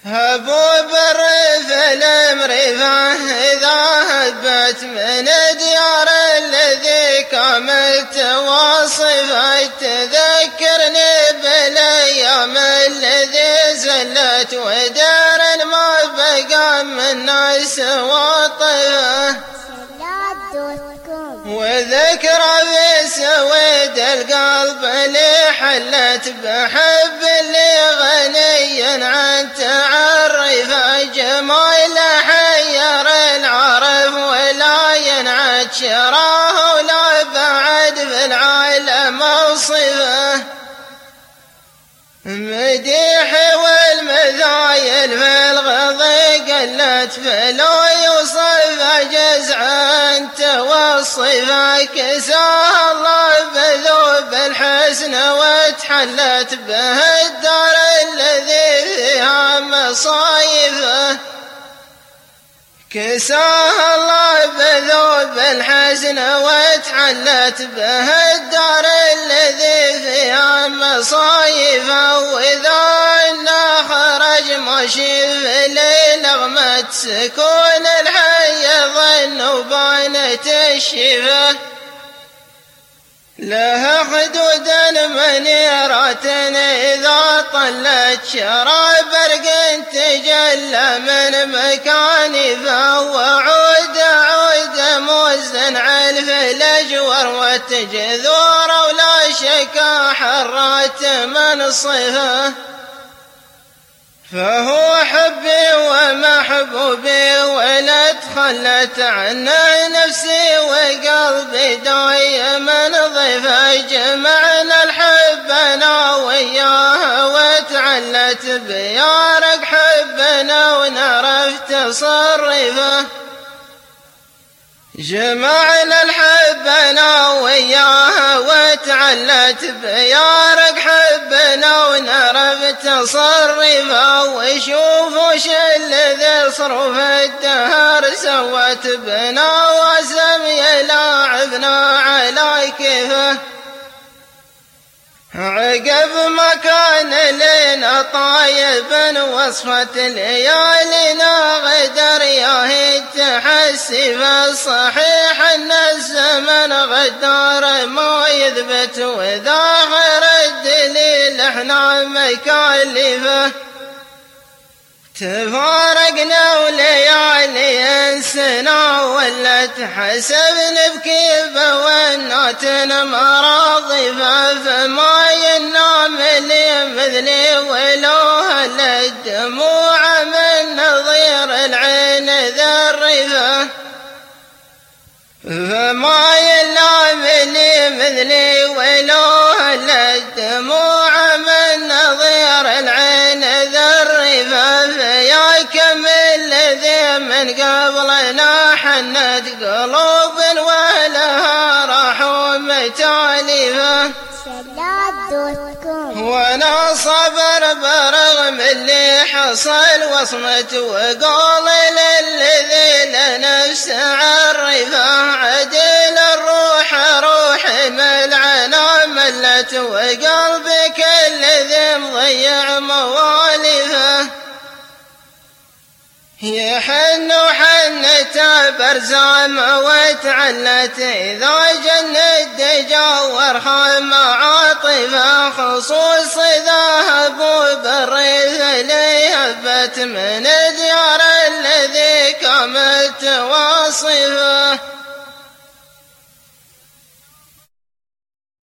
هبوب الريف المريفة إذا هبت من ديار الذي كاملت واصفة تذكرني بالأيام الذي زلت ودار ما بقى من ناس وطفة وذكرى في سويد القلب اللي حلت بحب اللي غني عن تعرف جمال حير العرف ولا ينعد شراه ولا بعد في العالم وصفه مديح والمذايل في الغضي قلت فلو يوصف جزع انت والصفة كساه الله بذوب الحسن وتحلت به الدار الذي فيها مصايفه كساه الله بذوب الحسن وتحلت به الدار الذي فيها مصايفه وإذا إنا خرج ماشي في لغمة سكون الحي ظن بانت الشفاه لها حدود منيرة إذا طلت شرى برق تجلى من مكان فهو عود مزن علف الأجور والتجذور ولا شكا حرات من صفه فهو حبي ومحبوبي ولا تخلت عنه نفسي وقلبي دايما ضيفه جمعنا الحب انا وياه وتعلت بيارق حبنا ونعرف تصرفه جمعنا الحب انا وياه وتعلت بيارق حبنا ونعرف تصرفه وشوف وش الذي صرف الدهر سوت بنا وسم يلاعبنا على كيفه عقب ما كان لنا طايب وصفت ليالينا غدر ياهي تحسف الصحيح ان الزمن غدار ما يثبت وظاهر الدليل احنا مكلفه تفارقنا وليالي انسنا ولت حسب نبكي بوناتنا مراضفة فما ينام لي مثلي ولو هل الدموع من نظير العين ذرفة فما ينام لي مثلي ولو هل الدموع من نظير العين ذرفة فيا كم الذي من قبلنا حنت قلوب ولها راحوا متالفة وانا صبر برغم اللي حصل وصمت وقول للذي لنفس عرفه عدل الروح روحي ملعنا ملت وقلبك الذي مضيع موالفه يحن حنة برزام وتعلت إذا جن الدجا وارحم عاطفة خصوص ذهب بالريث ليهبت من ديار الذي كاملت واصفه